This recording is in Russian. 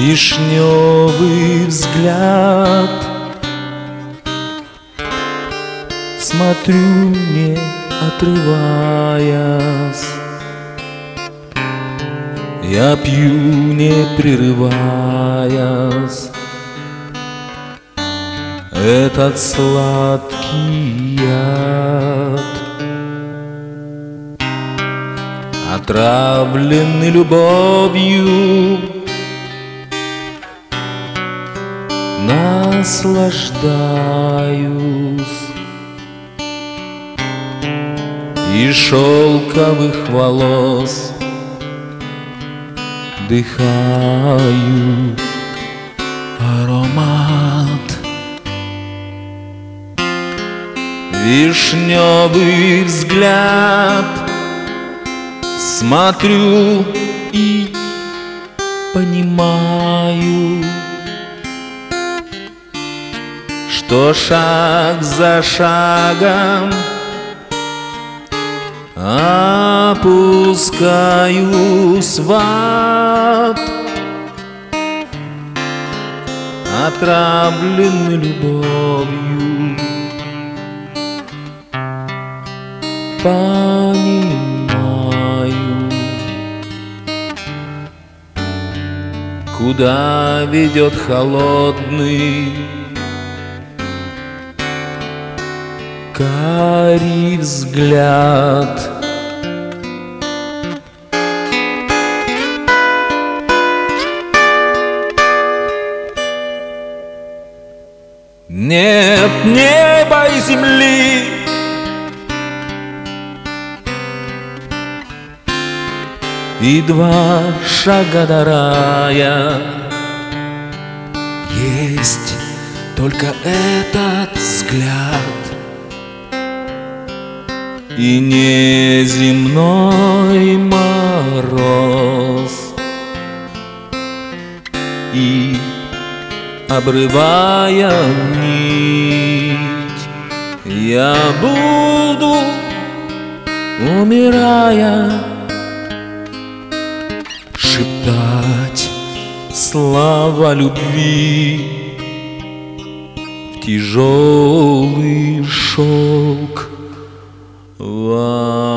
Вишневый взгляд, смотрю, не отрываясь. Я пью, не прерываясь, этот сладкий яд, отравленный любовью, наслаждаюсь. И шелковых волос дыхаю аромат. Вишневый взгляд, смотрю и понимаю, что шаг за шагом опускаюсь в ад, отравленный любовью. Понимаю, куда ведет холодный карий взгляд. Нет неба и земли, и два шага до рая. Есть только этот взгляд и неземной мороз. И обрывая нить, я буду, умирая, шептать слова любви в тяжелый шелк.